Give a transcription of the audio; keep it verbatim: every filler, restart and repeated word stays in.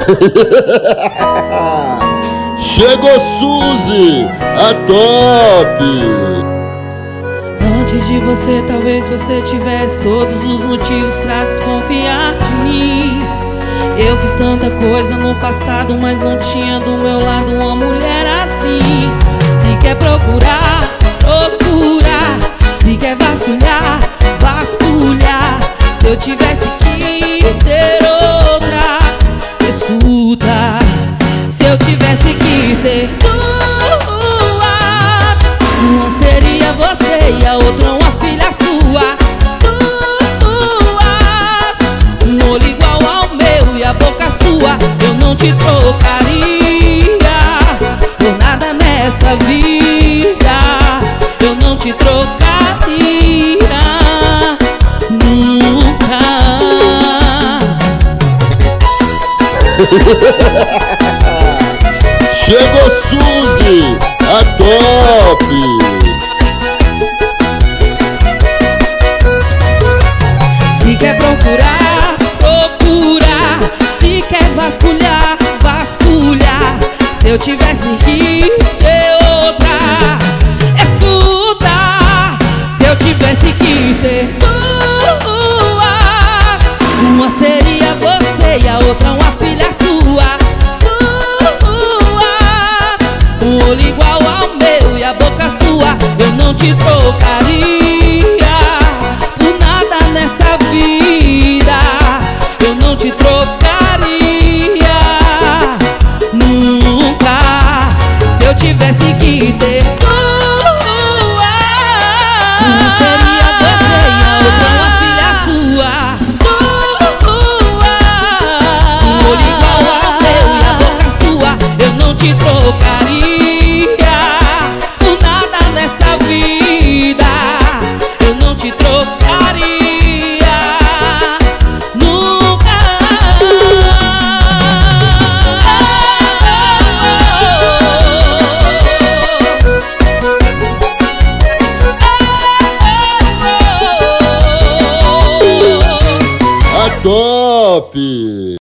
Chegou Suzy, a top! Antes de você, talvez você tivesse todos os motivos pra desconfiar de mim. Eu fiz tanta coisa no passado, mas não tinha do meu lado uma mulher assim. Se quer procurar, procurar. Se quer vasculhar, vasculhar. Se eu tivesse que ter outra, escuta. Se eu tivesse que ter duas, uma seria você e a outra uma filha sua. Duas, um olho igual ao meu e a boca sua. Eu não te trocaria por nada nessa vida. Eu não te trocaria nunca. Chegou Suzy, a top! Se quer procurar, procurar. Se quer vasculhar, vasculhar. Se eu tivesse que ter outra, escuta. Se eu tivesse que ter duas, uma seria você e a outra uma filha sua. Duas, um olho igual ao meu e a boca sua. Eu não te trocaria por nada nessa vida. Eu não te trocaria nunca. Se eu tivesse que ter duas, uma seria você e a outra uma filha sua. Duas, um olho igual ao meu e a boca sua. Eu não te trocaria por nada nessa vida. Eu não te trocaria nunca. A top!